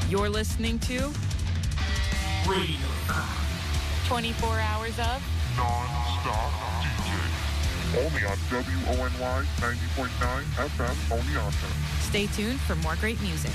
You're listening to Radio 24 hours of non-stop DJ. Only on WONY 90.9 FM Oneonta. Stay tuned for more great music.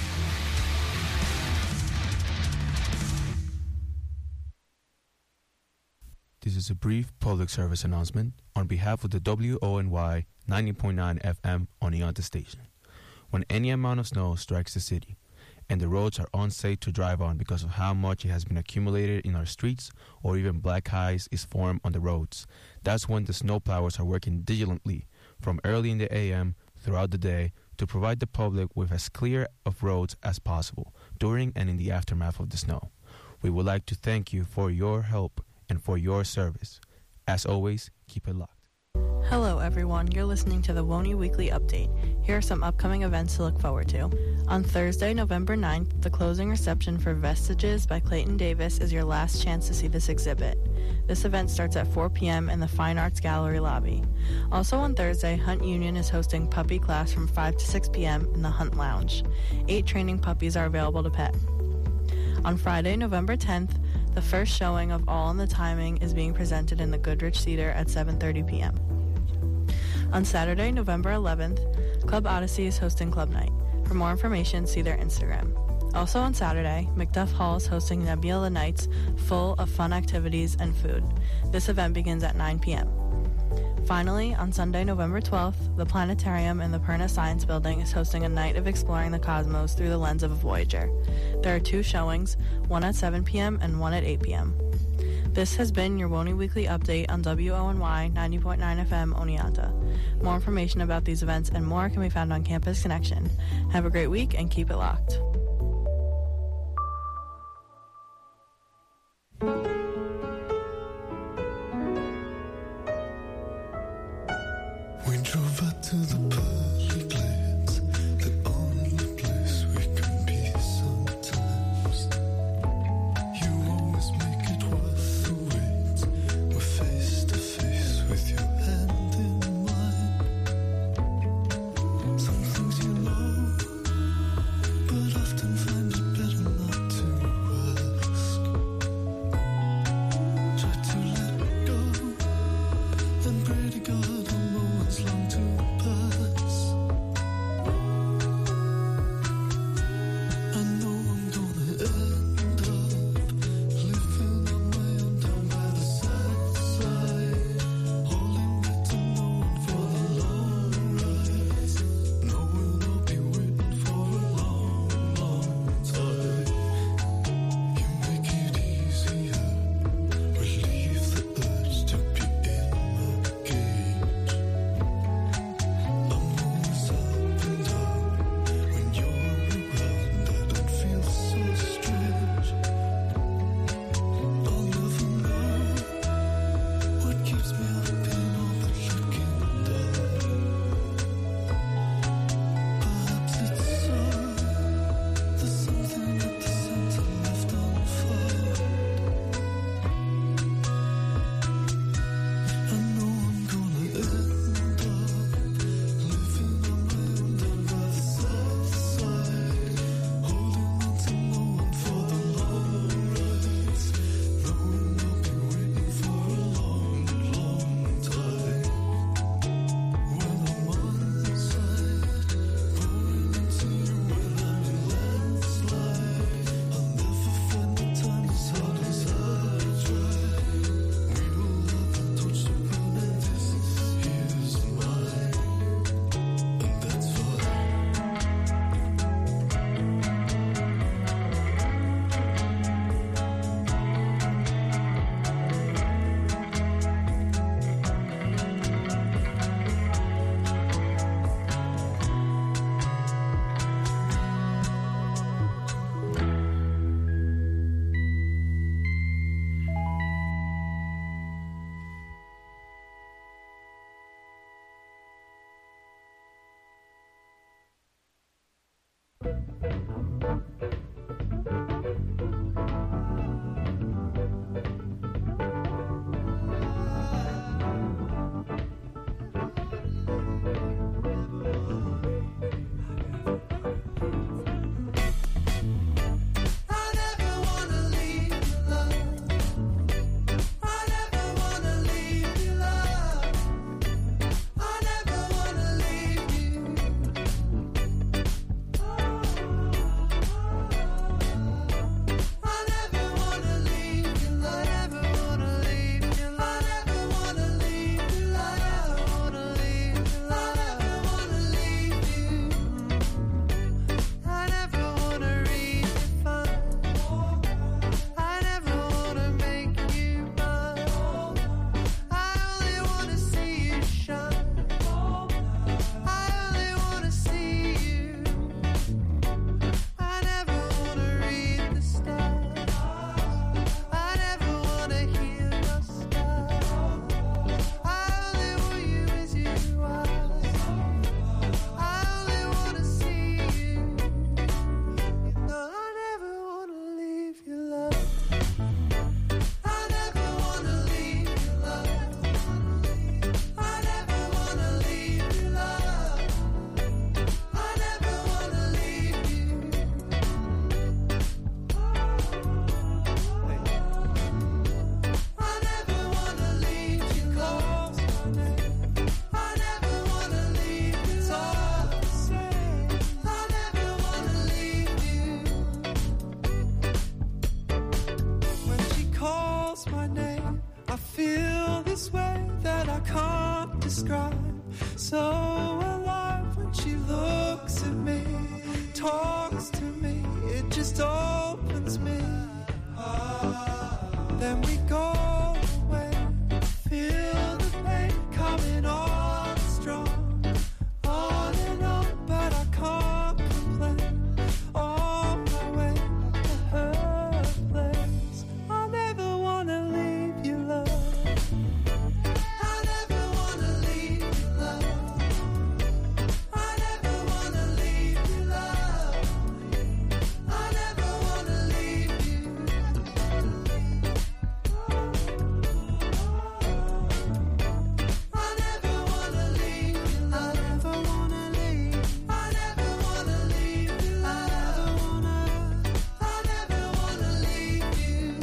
This is a brief public service announcement on behalf of the WONY 90.9 FM Oneonta station. When any amount of snow strikes the city and the roads are unsafe to drive on because of how much it has been accumulated in our streets or even black ice is formed on the roads, that's when the snowplowers are working diligently from early in the AM throughout the day to provide the public with as clear of roads as possible during and in the aftermath of the snow. We would like to thank you for your help and for your service. As always, keep it locked. Hello everyone, you're listening to the WONY Weekly Update. Here are some upcoming events to look forward to. On Thursday, November 9th, the closing reception for Vestiges by Clayton Davis is your last chance to see this exhibit. This event starts at 4 p.m. in the Fine Arts Gallery lobby. Also on Thursday, Hunt Union is hosting puppy class from 5 to 6 p.m. in the Hunt Lounge. 8 training puppies are available to pet. On Friday, November 10th, the first showing of All in the Timing is being presented in the Goodrich Theater at 7:30 p.m. On Saturday, November 11th, Club Odyssey is hosting Club Night. For more information, see their Instagram. Also on Saturday, Macduff Hall is hosting Nebula Nights full of fun activities and food. This event begins at 9 p.m. Finally, on Sunday, November 12th, the Planetarium in the Perna Science Building is hosting a night of exploring the cosmos through the lens of a Voyager. There are 2 showings, one at 7 p.m. and one at 8 p.m. This has been your WONY Weekly Update on WONY 90.9 FM Oneonta. More information about these events and more can be found on Campus Connection. Have a great week and keep it locked. We drove out to the pearly plains, the only place we can be sometimes. You always make it worth the wait. We're face to face with your hand in mine. Some things you know, but often find it better not to ask. Try to let go and pray to God. Long to pass. I know I'm gonna end up living on my own down by the side, holding back to no one for the long ride, knowing I'll be waiting for a long, long time. You make it easier, relieve the urge to be in my cage. calls my name, I feel this way that I can't describe. So alive when she looks at me, talks to me, it just opens me. Then we go away, feel the pain coming on strong, on and on, but I can't complain. On my way to her place, I never wanna leave you, love. I never wanna leave you, love. I never wanna leave you, love. I never wanna leave you. I never wanna leave you, love. I never wanna leave. I never wanna leave you, love. I never wanna leave you.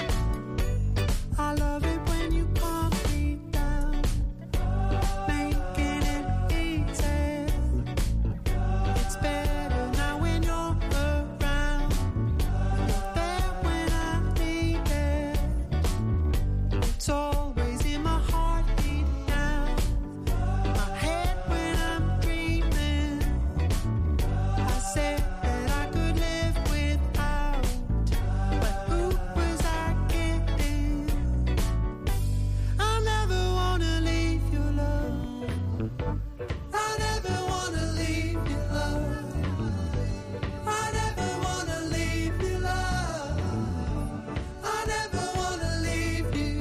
I love it when you calm me down, making it easy. It's better now when you're around. There when I need it. It's always in my heartbeat now. My head when I'm dreaming. I said that I could live without, but who was I kidding? I never wanna leave you, love. I never wanna leave you, love. I never wanna leave you, love. I never wanna leave you.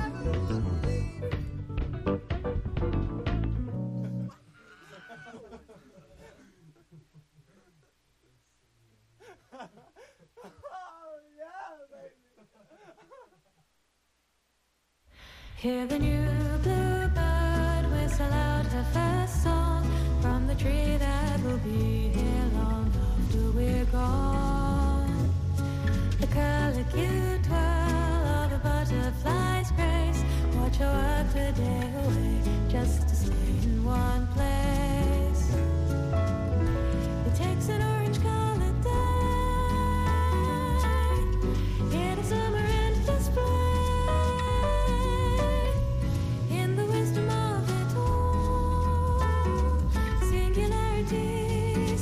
Hear the new bluebird whistle out her first song from the tree that will be here long after we're gone. The curlicue twirl of a butterfly's grace. Watch her work the day away just to stay in one place. It takes an orange-colored day in a summer and display. In the wisdom of it all, singularity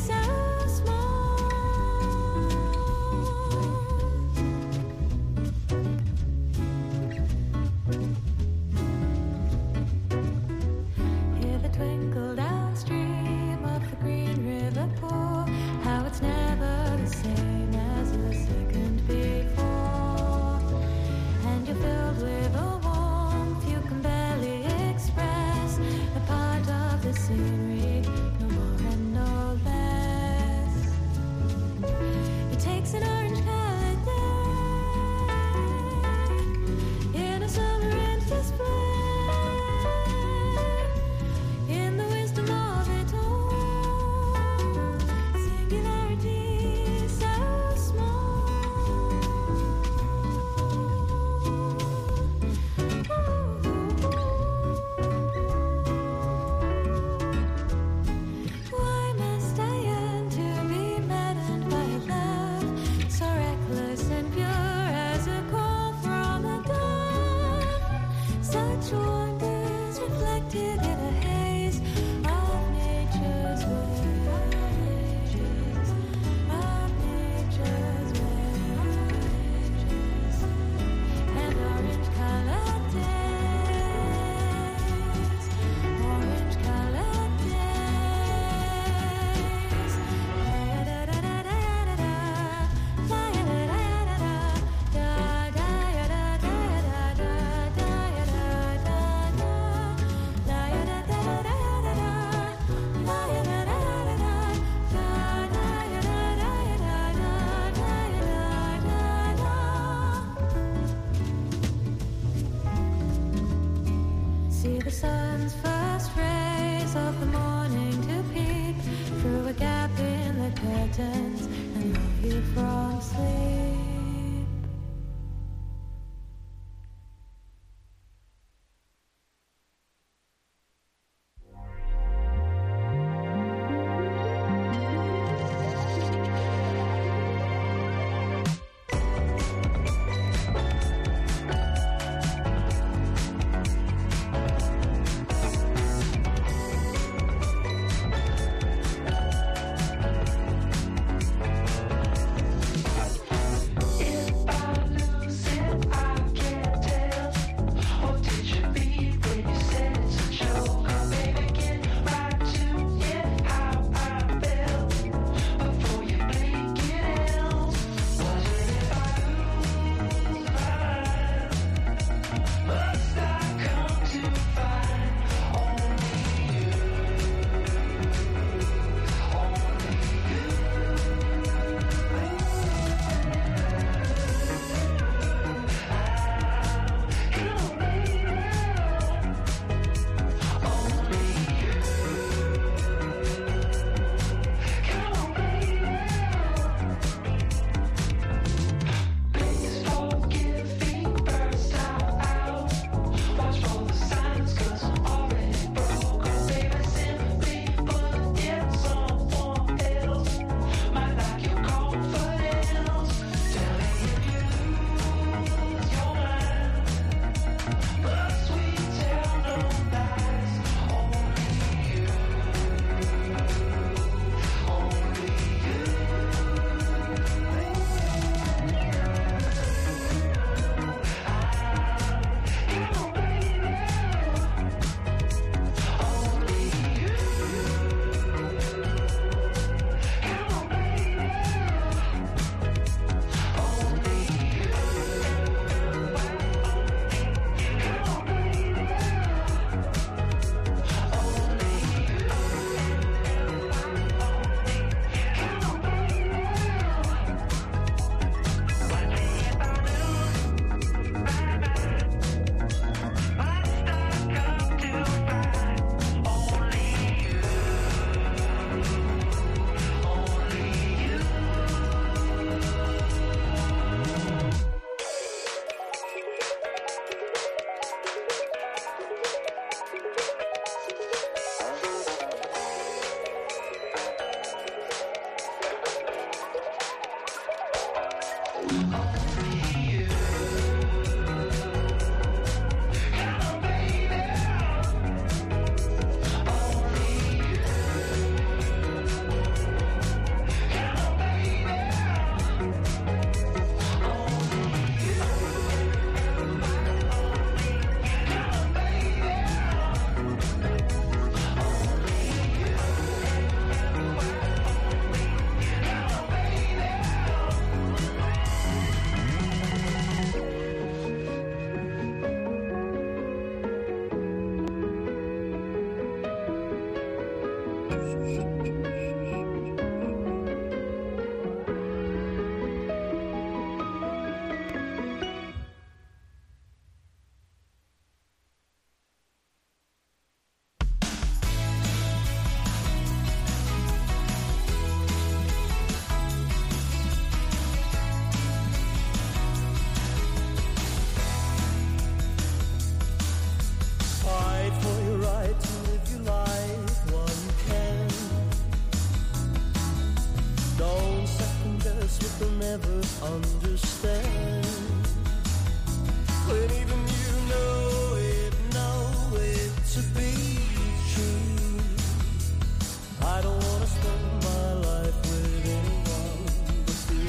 understand when even you know it to be true. I don't wanna spend my life with anyone but you.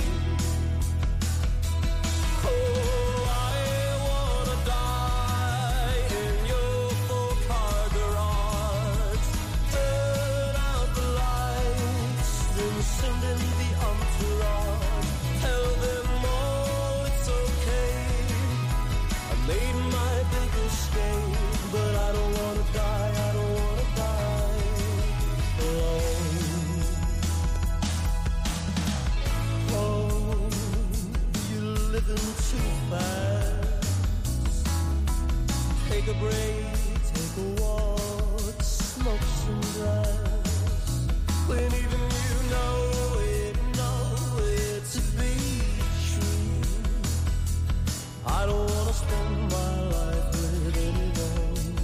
Oh, I wanna die in your four-car garage. Turn out the lights, then send in the entourage. Tell them all it's okay. I made my big escape, but I don't wanna die. I don't wanna die alone. Oh, you're living too fast. Take a break, take a walk, smoke some grass. When even you know it to be true. I don't wanna spend my life with anyone.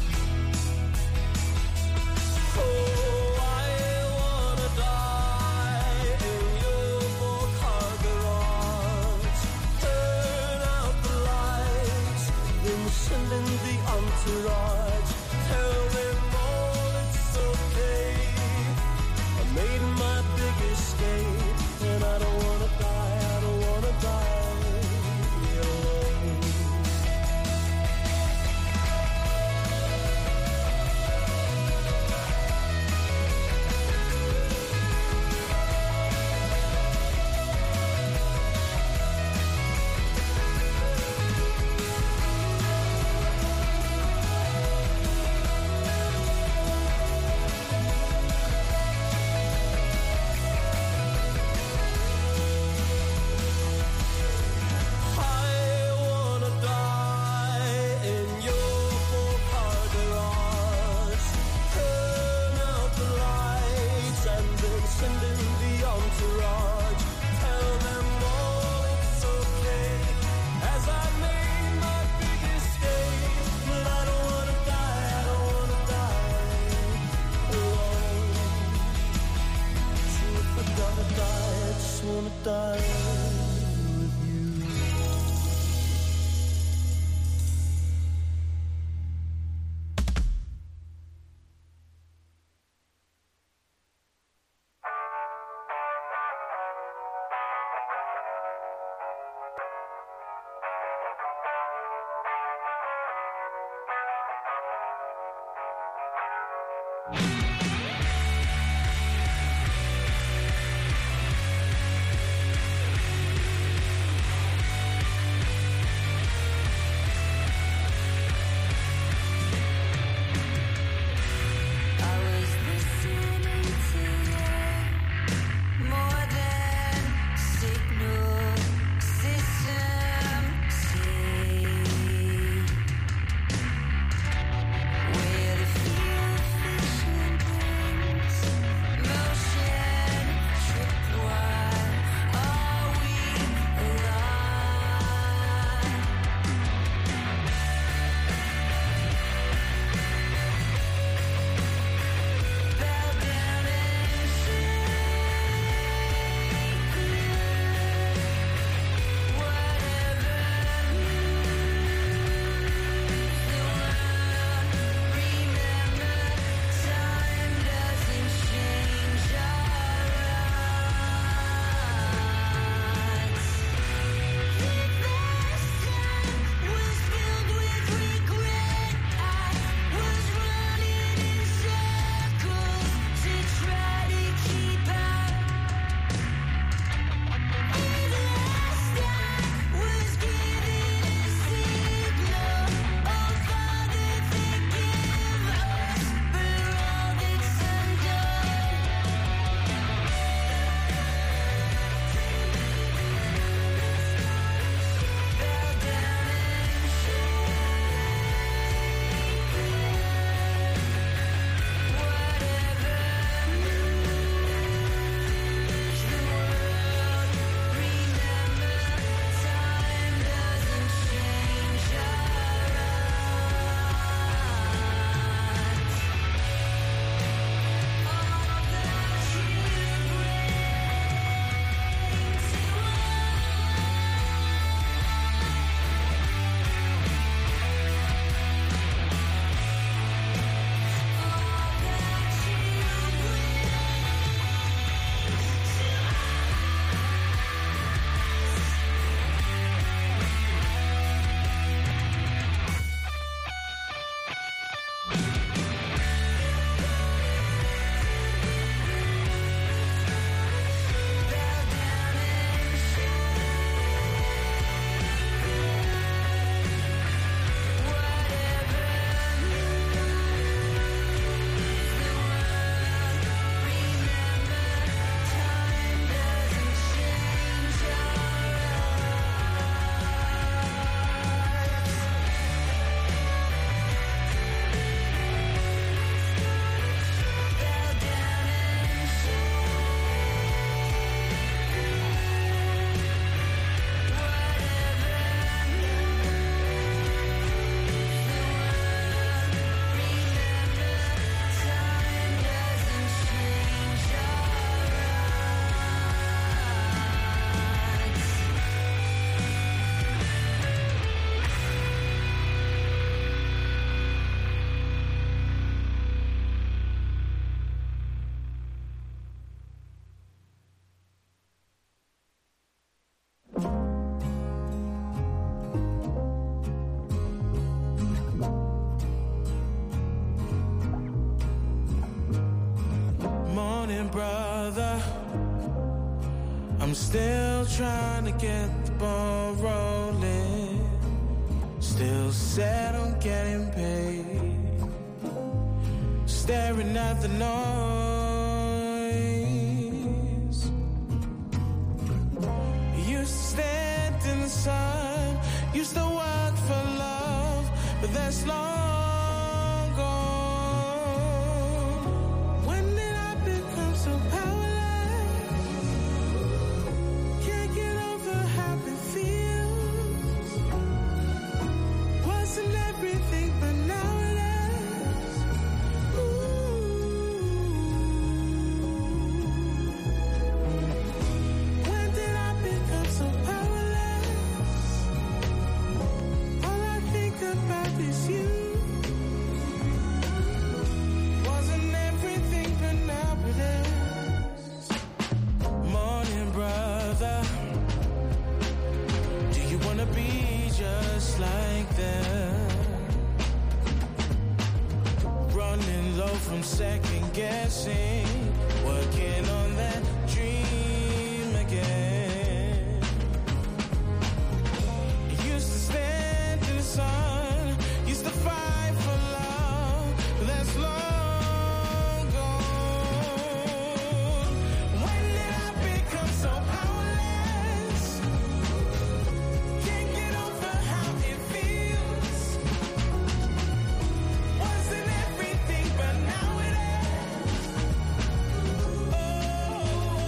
Oh, I wanna die in your four-car garage. Turn out the lights, then send in the entourage. Tell them all it's okay. I made my big escape, and I don't wanna die. I don't wanna die alone. I wanna die in your four-car garage. Turn out the lights and then send in the entourage. Tell them all it's okay, as I made my big escape. But I don't wanna die. I don't wanna die alone. So if I gotta die, I just wanna die with you. I was listening to you more than signal system say. Where the fear of fiction Morning, brother. I'm still trying to get the ball rolling. Still set on getting paid. Staring at the noise. Used to stand in the sun. Used to work for love, but that's long gone. When did I become so powerless? Can't get over how it feels. Wasn't everything, but now it is. When did I become so powerless? All I think about is you. Wasn't everything, but now it is. Morning, brother. Do you wanna be just like them? Running low from second guessing, working on that dream again. Used to stand in the sun, used to fight for love, but that's long gone. When did I become so powerless? Can't get over how it feels. Wasn't everything, but now it is. Oh,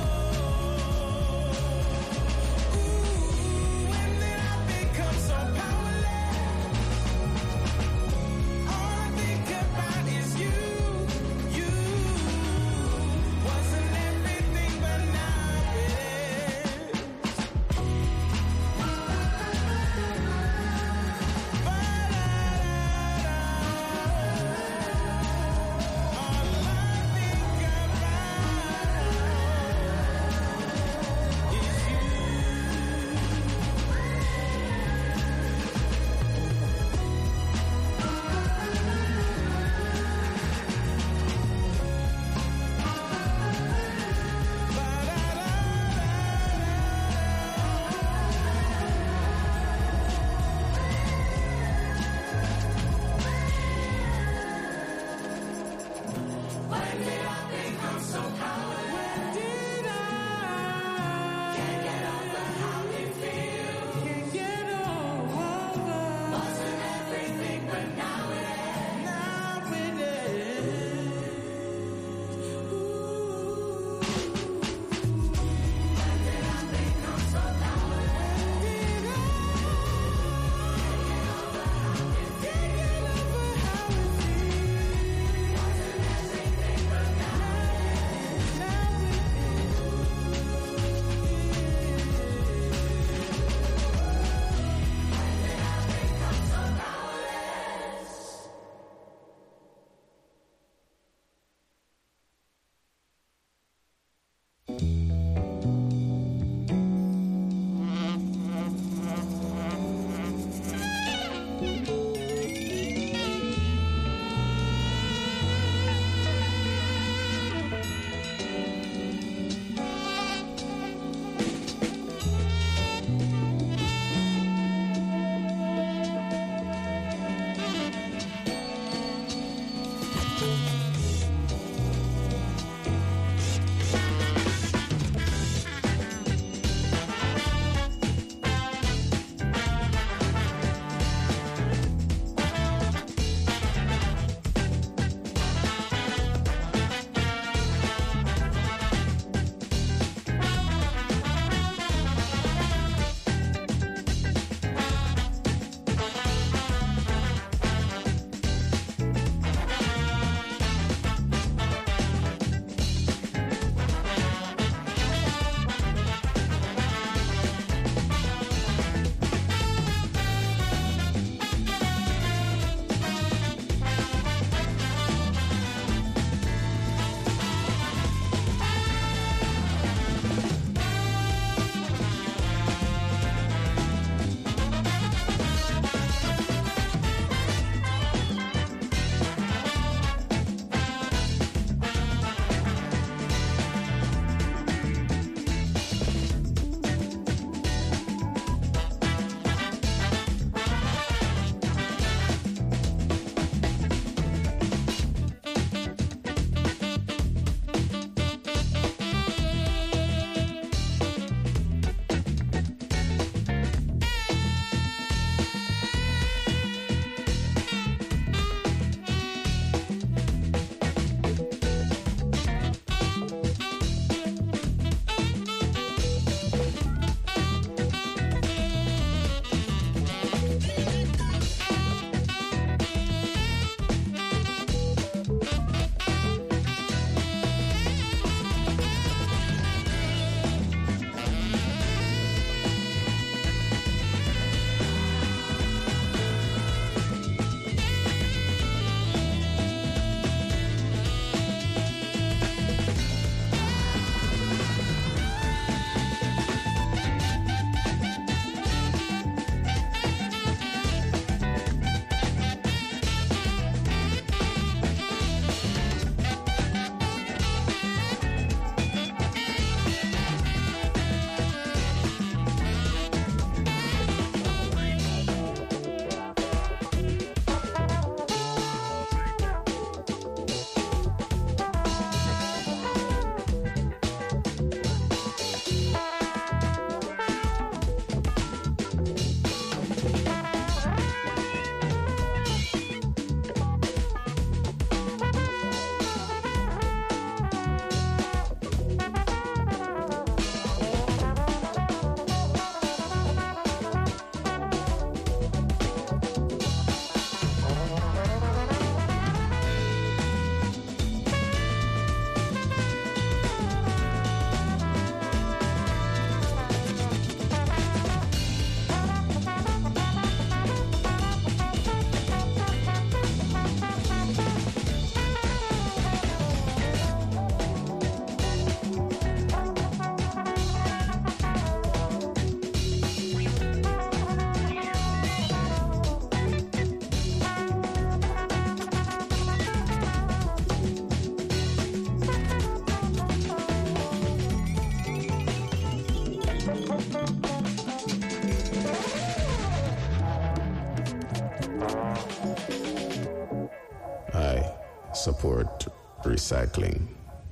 support recycling.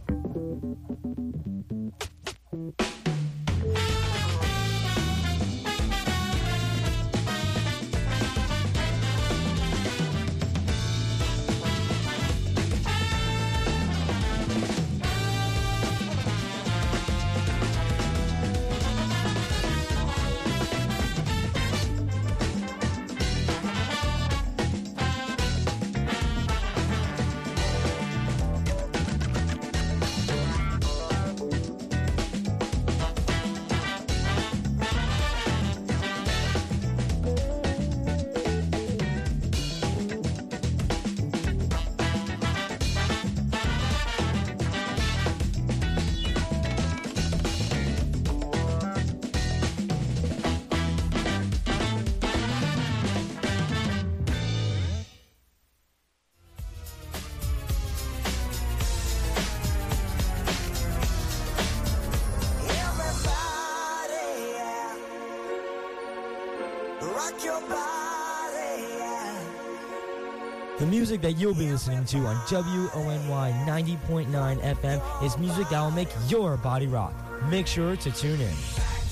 The music that you'll be listening to on WONY 90.9 FM is music that will make your body rock. Make sure to tune in.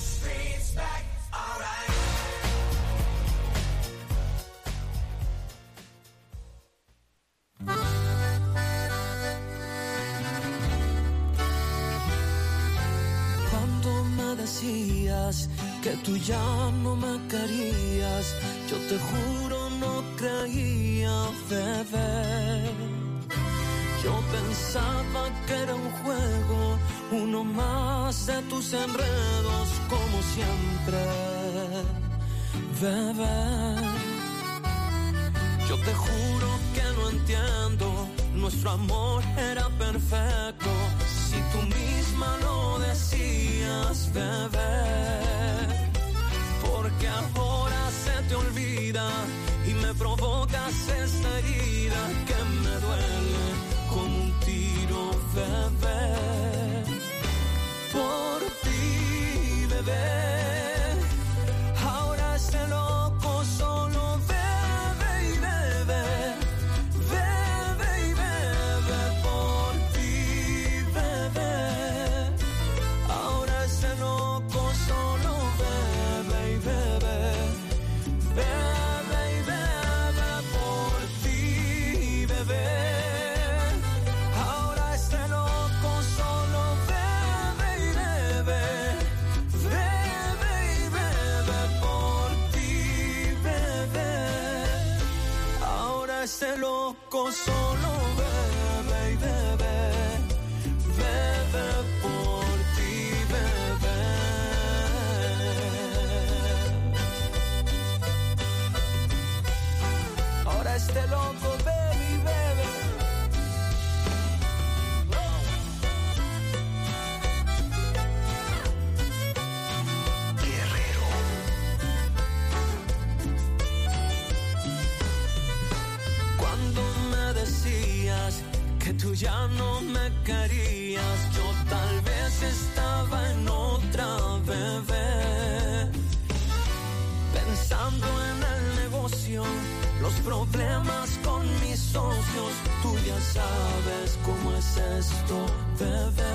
Cuando me decías que tú ya no me querías, yo te juro no creía, bebé. Yo pensaba que era un juego, uno más de tus enredos, como siempre, bebé. Yo te juro que no entiendo, nuestro amor era perfecto, si tú misma lo decías, bebé. Porque ahora se te olvida y me provocas esta herida que me duele como un tiro, bebé. Por ti, bebé. Ahora este loco solo bebe y bebe, bebe y bebe. Por ti, bebé. Ahora este loco solo bebe y bebe, bebe y bebe. Por ti, bebé. Ahora este loco solo bebe y bebe, bebe y bebe. Por ti, bebé. Ahora este loco solo bebe y bebe, bebe por ti, bebé. Ahora este loco bebe y bebe. Cuando me decías que tú ya no me querías, yo tal vez estaba en otra, bebé. Pensando en el negocio, los problemas con mis socios, tú ya sabes cómo es esto, bebé.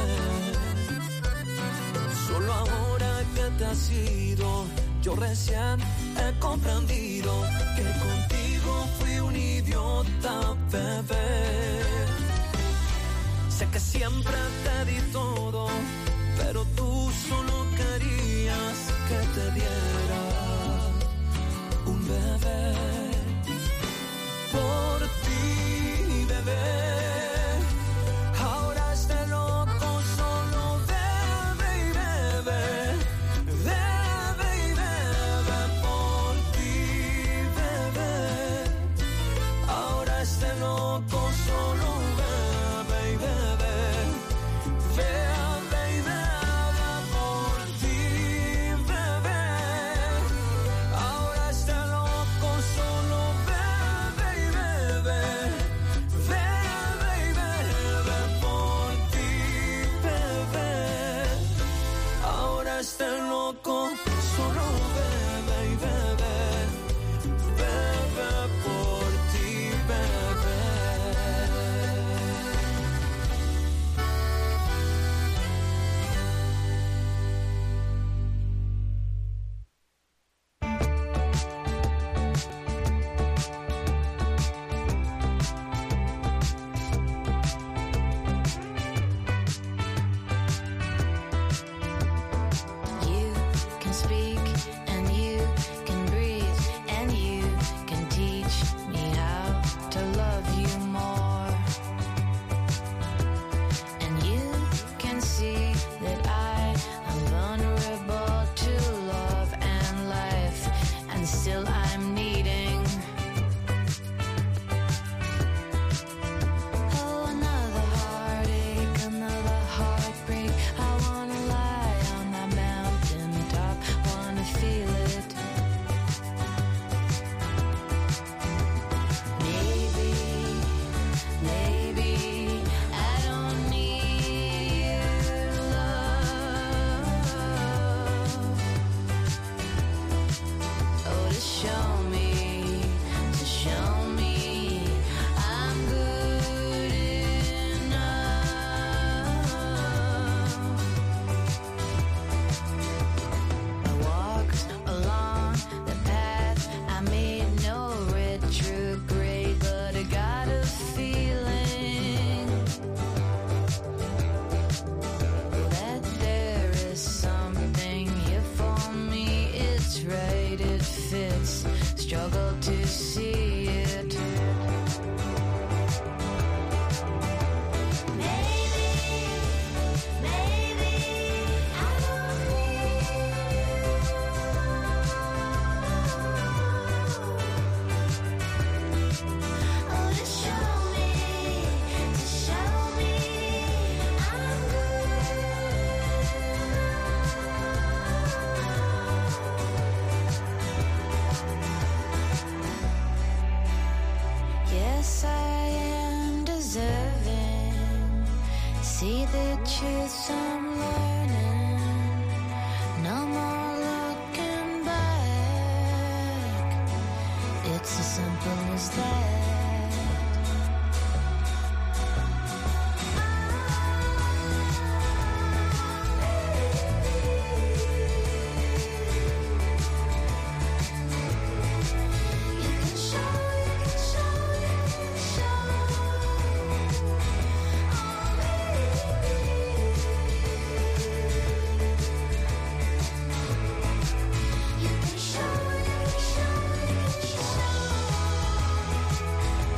Solo ahora que te has ido, yo recién he comprendido que contigo fui un idiota, bebé. Sé que siempre te di todo, pero tú solo querías que te diera un bebé. Por ti, bebé. Ahora este loco solo bebe y bebe, bebe y bebe. Por ti, bebé. Ahora este loco solo bebe y bebe, bebe y and still I'm needing. Oh, another heartache, another heartbreak. I wanna lie on that mountain top, wanna feel it. Maybe I don't need love. Oh, to show me I'm good enough. I walked along the path, I made no retrograde, but I got a feeling that there is something here for me. It's right, it fits, struggle to see it. Maybe I don't need oh, to show me I'm good. Yes, I am deserving. See the truth I'm learning. No more looking back. It's as simple as that. You can show. You can show.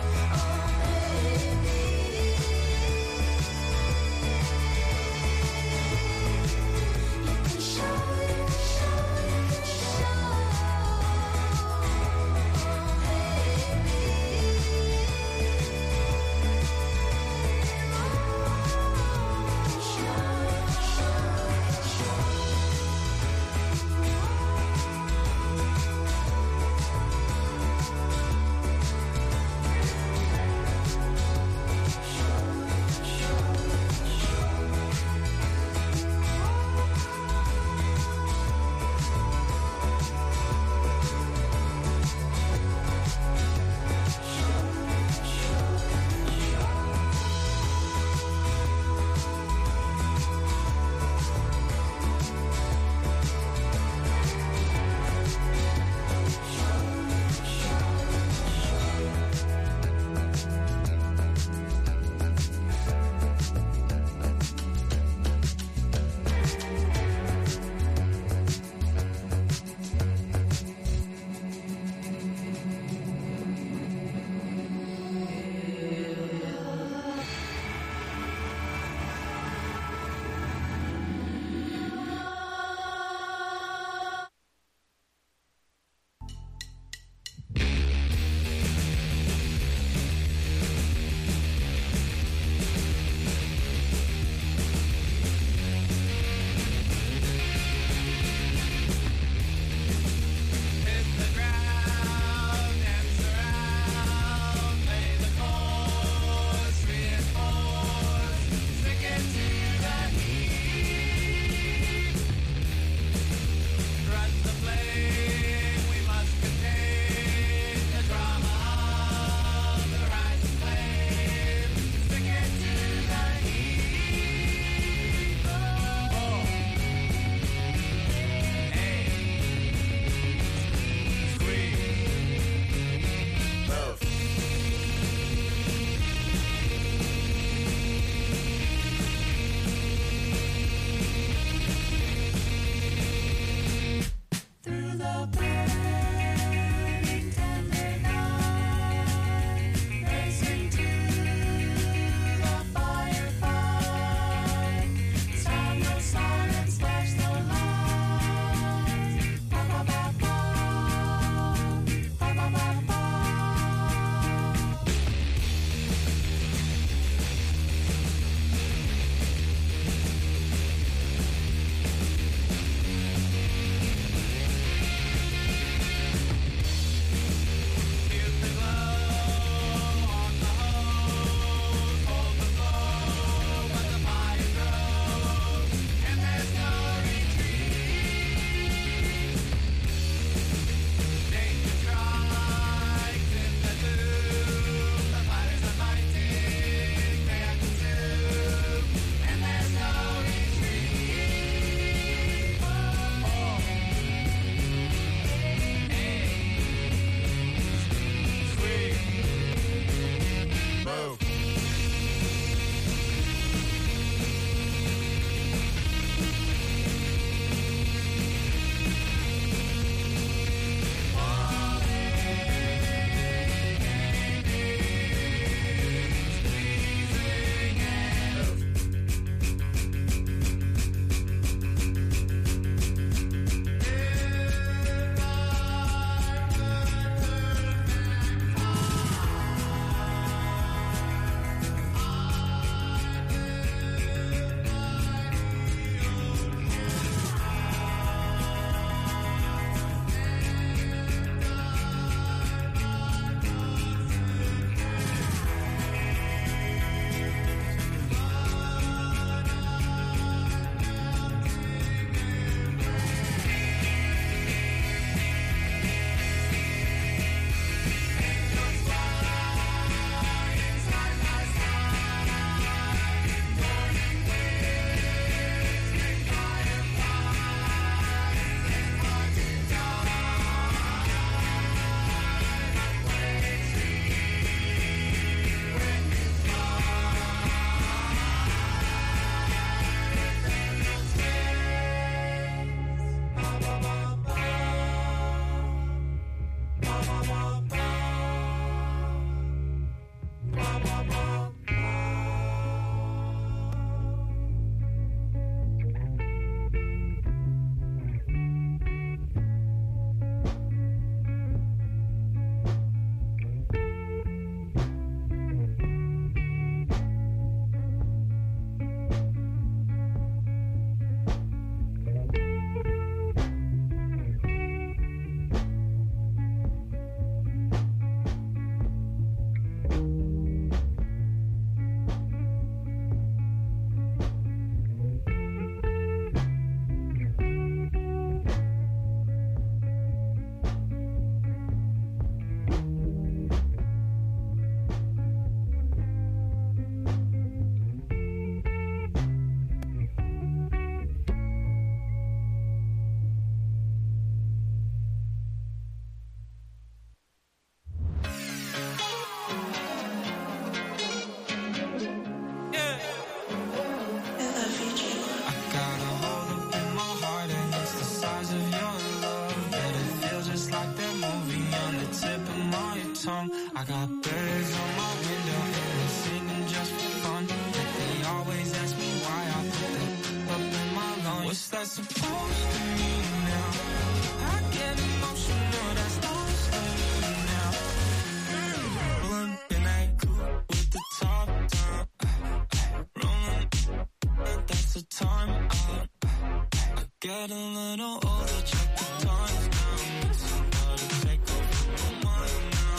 I got birds on my window and they're singing just for fun. But they always ask me why I put that up in my lungs. What's that supposed to mean now? I get emotional, that's lost on me now. Rolling in that coupe with the top down. Rolling, that's the time out. I get a little older, check the times now. Need somebody to take over my mind now.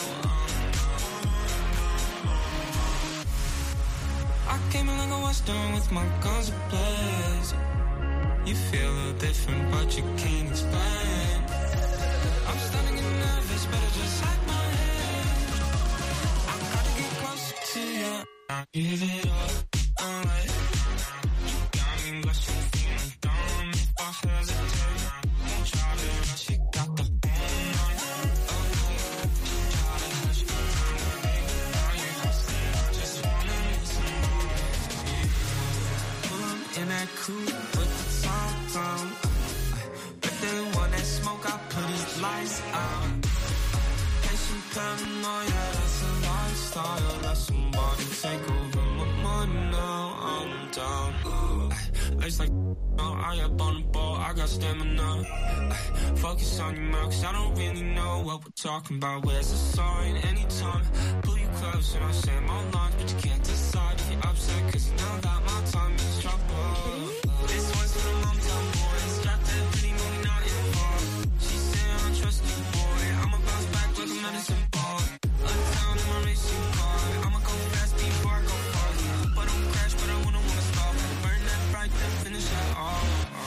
I came in like a western with my guns blazing. You feel a little different, but you can't explain. I'm starting to get nervous, better just hide my hand. I gotta get closer to you. I give it up, alright. You got me blushing, feeling dumb if I hesitate. Won't try to rush, you got the whole night. Okay, try to hush, baby, now you're hustling. I just wanna meet somebody. Pull up in that coupe with the top down. But they want that smoke, I put his lights out. Patient paranoia, that's a lifestyle. Let somebody take over my mind now. I'm down. Life's like I up on the ball, I got stamina. Focus on your mouth, 'cause I don't really know what we're talking about. Where's the sign? Anytime, pull you close and I'll say my lines, but you can't decide if you're upset, 'cause you know that my time is trouble. This one's for the hometown boys, got that pretty movie not involved. She said I don't trust you, boy. I'ma bounce back like a medicine ball. Uptown in my racing car, I'ma go fast before I go far. Hope I don't crash, but I wouldn't wanna stop. Burn that bright, then finish that all.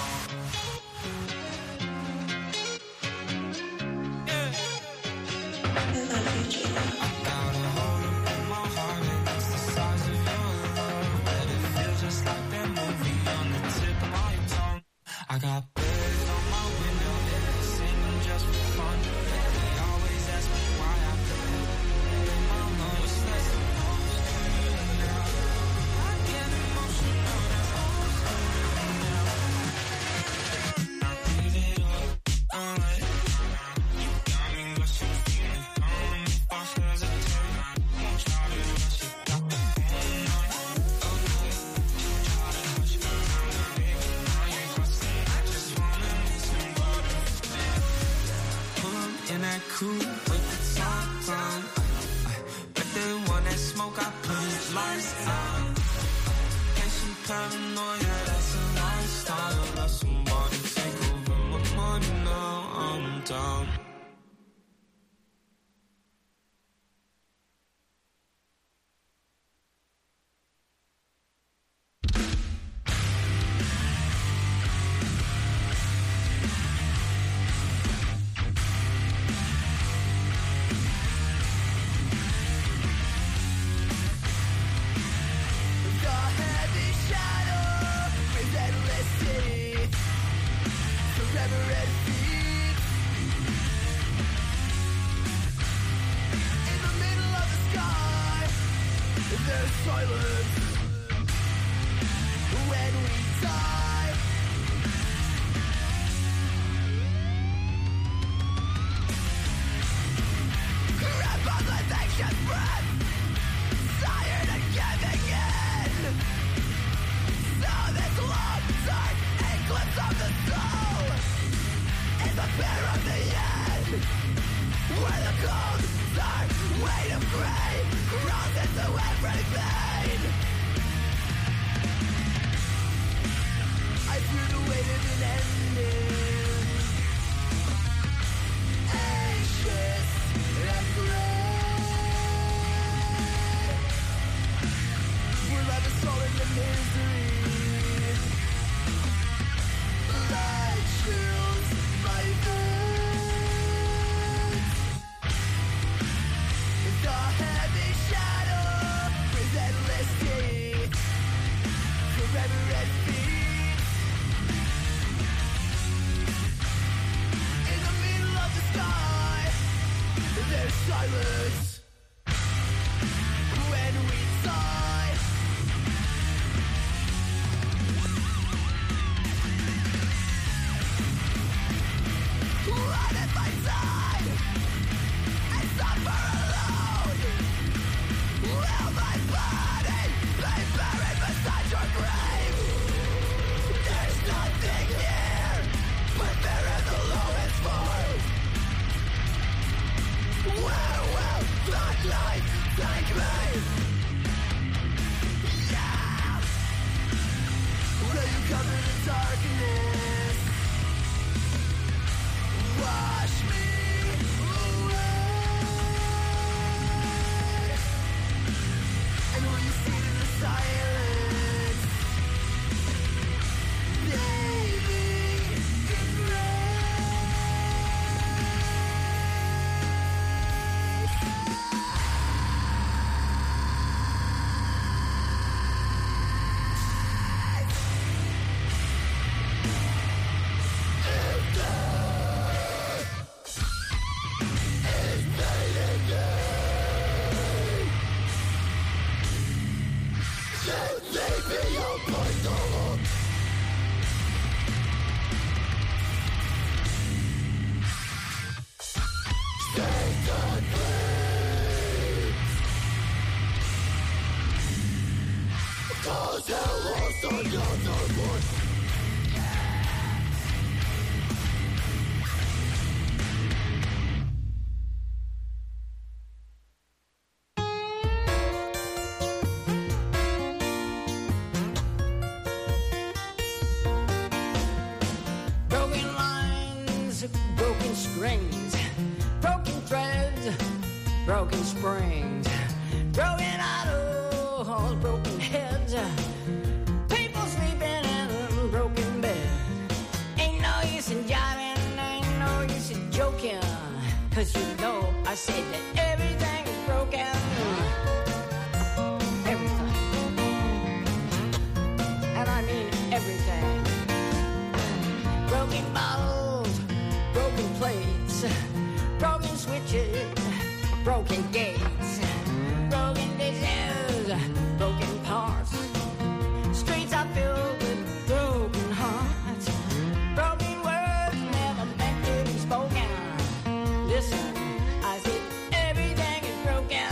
I got a hole in my heart and it's the size of your love. But it feels just like that movie on the tip of my tongue. I got birds on my window and they're singing just for fun. They always ask me why I put that in my lungs. What's that supposed to mean now? I get emotional, that's all now. I give it up, alright. You got me rushing, feeling dumb if I hesitate. Won't try to rush, you got the whole night. Okay, try to hush, baby, now you're hustling. I just wanna meet somebody. Pull up in that coupe with the top down. But they want that smoke, I put his lights out. Patient paranoia, that's a lifestyle. Let somebody take over my money now. I'm down. The heavy shadow is endless city. Forever at feet. In the middle of the sky, there's silence. When we die, grab on with anxious breath, tired and giving in. So this long, dark eclipse of the soul is the fear of the end, where the cold, dark weight of gray crawls into every vein. I feel the weight of an ending, anxious and gray. We're left us all in the misery. Light chills my veins. The heavy shadow is endless deep. Forever at feet. In the middle of the sky, there's silence. When we die, run at my side and suffer alone. covered in darkness. Wash me away. And when you see in the silence, baby, broken lines, broken strings, broken threads, broken springs, broken idols, broken heads, people sleeping in broken beds. Ain't no use in jiving, ain't no use in joking, 'cause you know I said that everything is broken. Everything. And I mean everything. Broken bottles, broken plates, broken switches, broken gates, broken dishes, broken parts. Streets are filled with broken hearts. Broken words never meant to be spoken. Listen, I said everything is broken.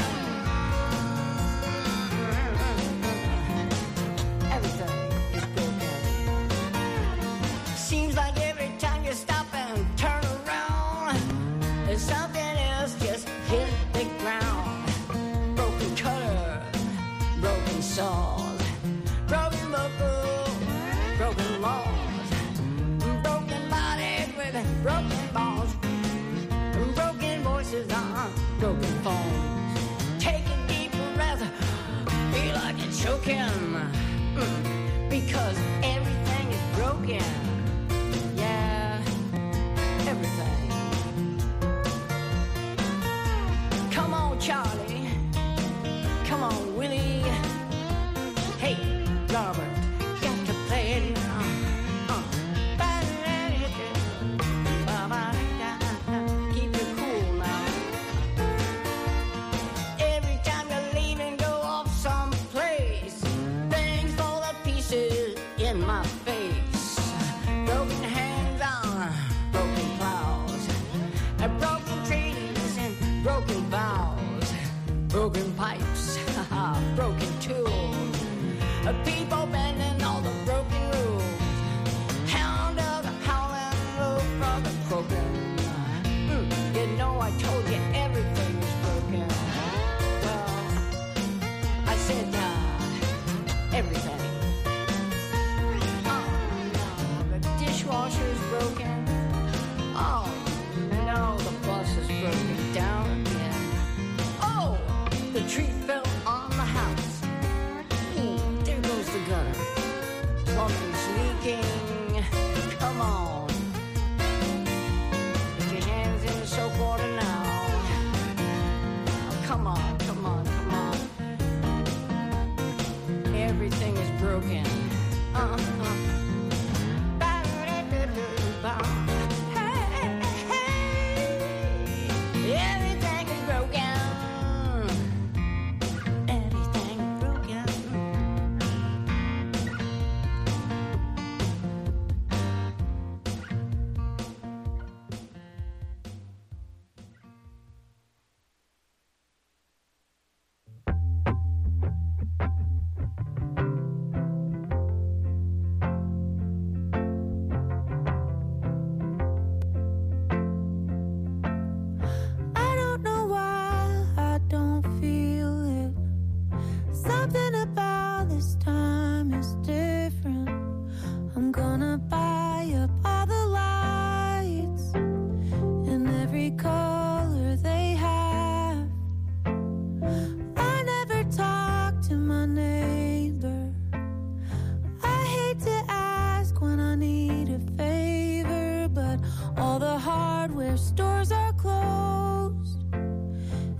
Everything is broken. Seems like every time you stop and turn around, there's something else just hit the ground. Broken cutter, broken saws, broken buckle, broken laws, broken bodies with broken bones, broken voices on broken phones. Take a deep breath, feel like you're choking, because everything is broken. Yeah, everything. Come on, Charlie. Come on, Willie. Hey, Robert, got to play it now. Keep it cool now. Every time you leave and go off someplace, things fall to pieces in my face. Broken hands on broken plows, broken trees and broken vows, broken pipes, broken tools, people bending all the broken rules, hound dogs howling low from the broken. You know I told you everything is broken. Well, I said everything. Oh no, the dishwasher's broken. Oh no, the bus is broken down again. Oh, the tree fell on the house. There goes the gutter.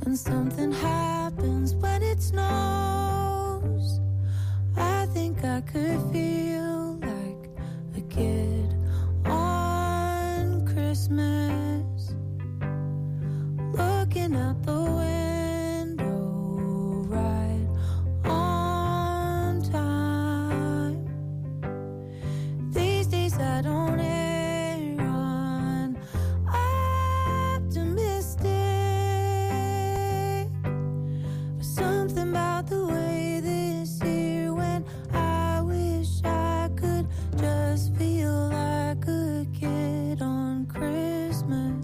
And something happens when it snows. I think I could feel like a kid on Christmas, looking out the window right on time. These days I don't err on optimistic, but something about the way this year went, I wish I could just feel like a kid on Christmas.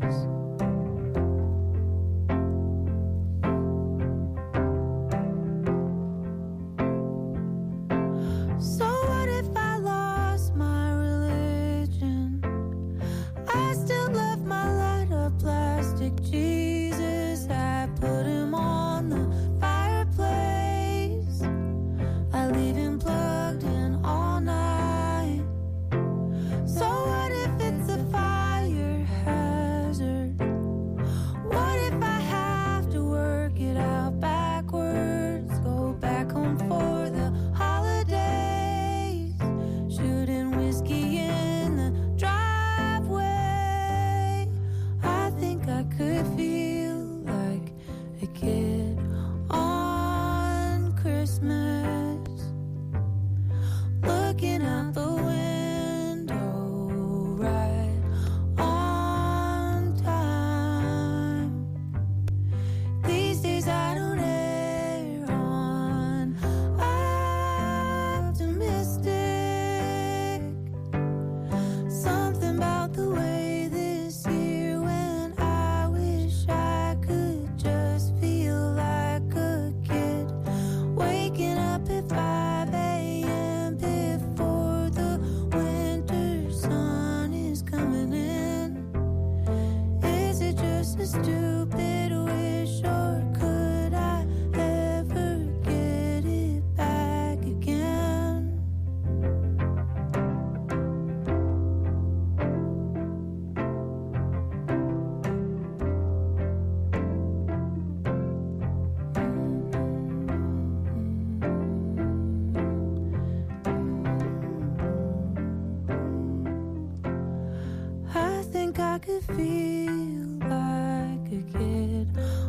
So what if I lost my religion? I still love my light up plastic Jesus. I put him on the fireplace. I leave him plugged in all night. So what if it's a fire hazard? What if I have to work it out backwards? Go back home for the holidays, shooting whiskey in the driveway. I think I could feel like a kid on Christmas, looking out the window right on time. These days I don't err on optimistic. Something about the way this year went, I wish I could just feel like a kid, waking up at 5 a.m. before the winter sun is coming in. Is it just a stupid wish, or could I ever get it back again? I think I could feel like a kid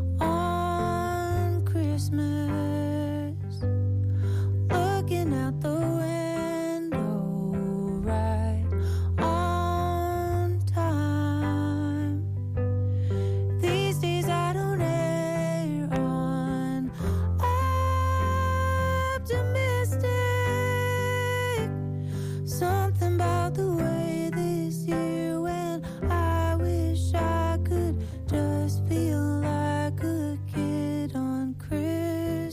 on Christmas, looking out the window right on time. These days I don't err on optimistic. Something about the way this year went, I wish I could just feel like a kid on Christmas.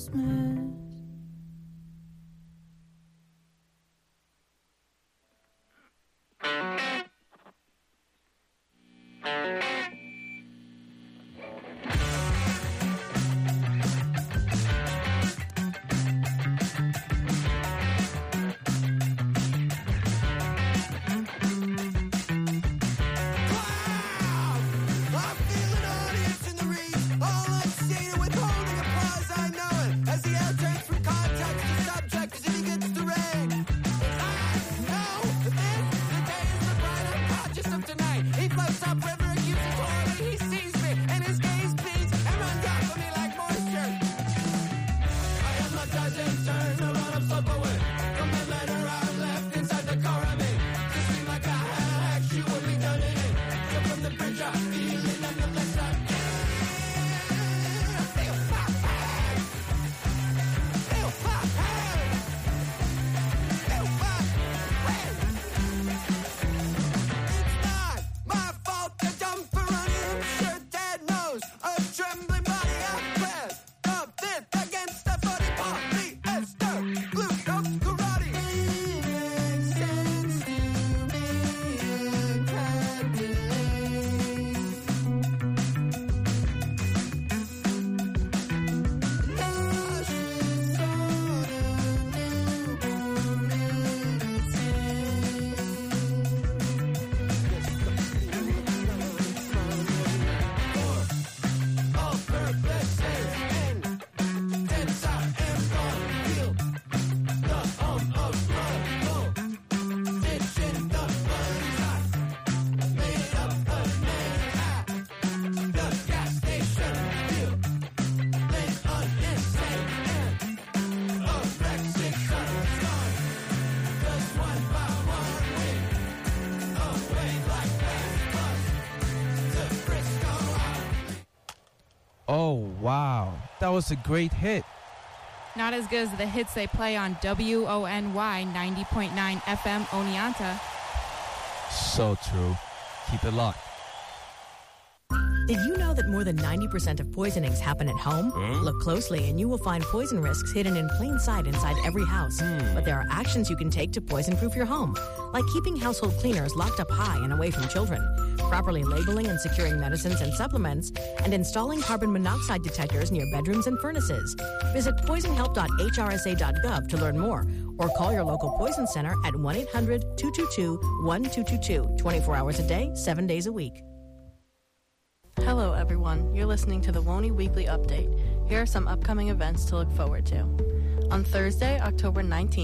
Oh, wow. That was a great hit. Not as good as the hits they play on WONY 90.9 FM Oneonta. So true. Keep it locked. Did you know that more than 90% of poisonings happen at home? Look closely and you will find poison risks hidden in plain sight inside every house. But there are actions you can take to poison-proof your home, like keeping household cleaners locked up high and away from children, properly labeling and securing medicines and supplements, and installing carbon monoxide detectors near bedrooms and furnaces. Visit poisonhelp.hrsa.gov to learn more, or call your local poison center at 1-800-222-1222, 24 hours a day, 7 days a week. Hello, everyone. You're listening to the WONY Weekly Update. Here are some upcoming events to look forward to. On Thursday, October 19th,